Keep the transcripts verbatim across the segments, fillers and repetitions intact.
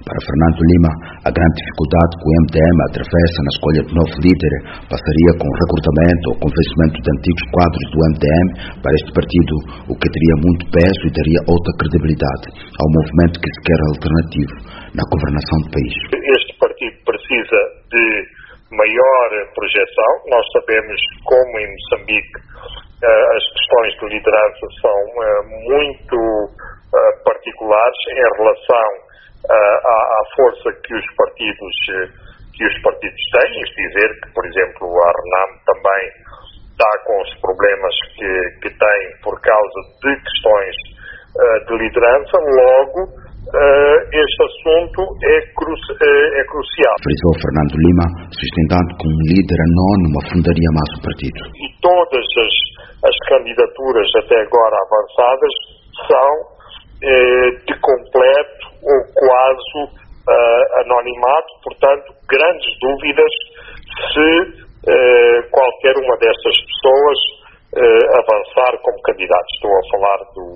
Para Fernando Lima, a grande dificuldade que o M D M atravessa na escolha de novo líder passaria com o recrutamento ou convencimento de antigos quadros do M D M para este partido, o que teria muito peso e daria outra credibilidade ao movimento que se quer alternativo na governação do país. Este partido precisa de maior projeção. Nós sabemos como em Moçambique as questões de liderança são muito particulares em relação à, à força que os partidos que os partidos têm. Isto dizer que, por exemplo, a RENAM também está com os problemas que, que tem por causa de questões de liderança. Logo, este assunto é, cru, é crucial. Frisou Fernando Lima, sustentando que um líder anónimo afundaria mais o partido. E todas as, as candidaturas até agora avançadas são eh, de completo ou quase uh, anonimato, portanto, grandes dúvidas se eh, qualquer uma destas pessoas eh, avançar como candidato. Estou a falar do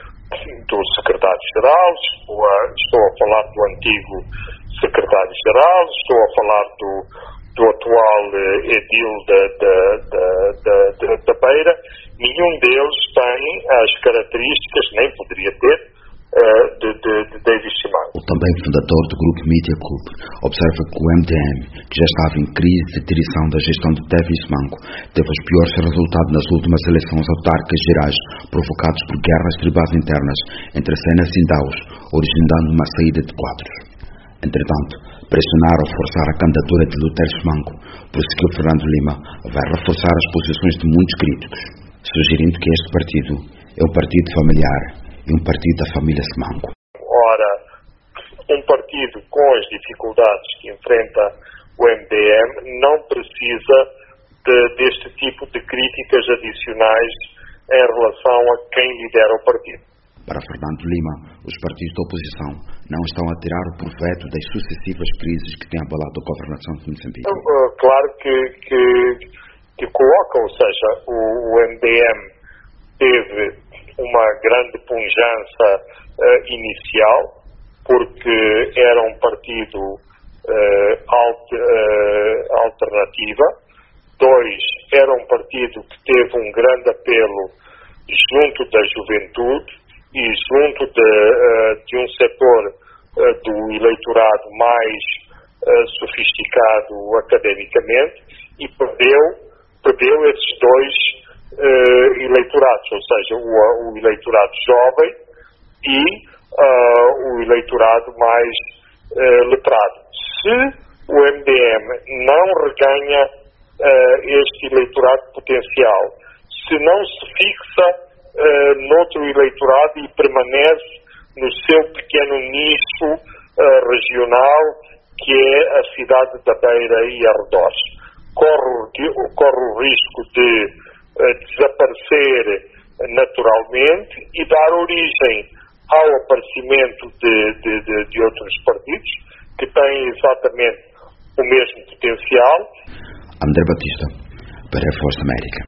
do secretário-geral, estou a, estou a falar do antigo secretário-geral, estou a falar do, do atual eh, edil da, da, da, da, da Beira. Nenhum deles tem as características, nem poderia ter, eh, de, de, de David Simango. O também fundador do grupo Media Club observa que o M D M, que já estava em crise de direção da gestão de David Simango, teve os piores resultados nas últimas eleições autárquicas gerais, provocados por guerras tribais internas entre Cenas e Indaus, originando uma saída de quadros. Entretanto, pressionar ou forçar a candidatura de Lutero Simango, prosseguiu Fernando Lima, vai reforçar as posições de muitos críticos, sugerindo que este partido é um partido familiar e um partido da família Simango. Ora, um partido com as dificuldades que enfrenta o M D M não precisa de, deste tipo de críticas adicionais em relação a quem lidera o partido. Para Fernando Lima, os partidos da oposição não estão a tirar o proveito das sucessivas crises que têm abalado a governação de Moçambique. Claro que, que, que coloca, ou seja, o, o M D M teve uma grande pujança uh, inicial, porque era um partido uh, alt, uh, alternativa. Dois, era um partido que teve um grande apelo junto da juventude e junto de, uh, de um setor uh, do eleitorado mais uh, sofisticado academicamente, e perdeu, perdeu esses dois uh, eleitorados, ou seja, o, o eleitorado jovem e uh, o eleitorado mais uh, letrado. Se o M D M não reganha uh, este eleitorado potencial, se não se fixa Uh, noutro eleitorado e permanece no seu pequeno nicho uh, regional, que é a cidade da Beira e arredores, corre, corre o risco de uh, desaparecer naturalmente e dar origem ao aparecimento de, de, de, de outros partidos que têm exatamente o mesmo potencial. André Batista, para a Força América.